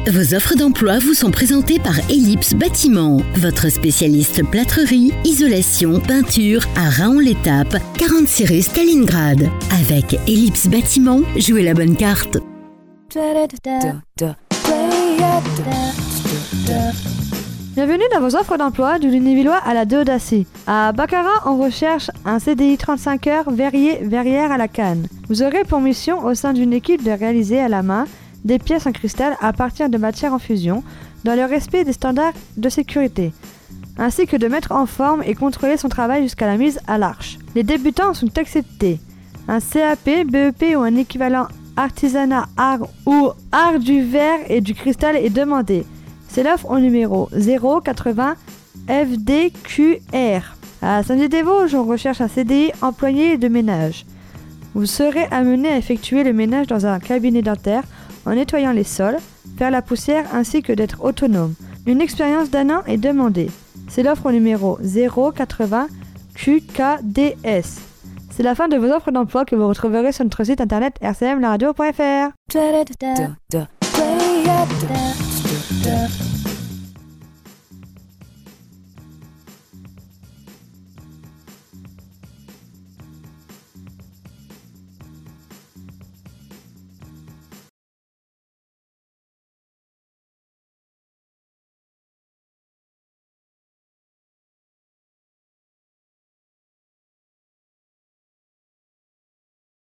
Vos offres d'emploi vous sont présentées par Ellipse Bâtiment, votre spécialiste plâtrerie, isolation, peinture à Raon-l'Étape, 46 rue Stalingrad. Avec Ellipse Bâtiment, jouez la bonne carte. Bienvenue dans vos offres d'emploi du Lunévillois à la Déodacie. À Baccarat, on recherche un CDI 35 heures verrière à la canne. Vous aurez pour mission au sein d'une équipe de réaliser à la main des pièces en cristal à partir de matières en fusion dans le respect des standards de sécurité, ainsi que de mettre en forme et contrôler son travail jusqu'à la mise à l'arche. Les débutants sont acceptés. Un CAP, BEP ou un équivalent artisanat art ou art du verre et du cristal est demandé. C'est l'offre au numéro 080 FDQR. À Saint-Dié-des-Vosges, on recherche un CDI employé de ménage. Vous serez amené à effectuer le ménage dans un cabinet dentaire en nettoyant les sols, faire la poussière ainsi que d'être autonome. Une expérience d'1 an est demandée. C'est l'offre au numéro 080 QKDS. C'est la fin de vos offres d'emploi que vous retrouverez sur notre site internet rcmlaradio.fr.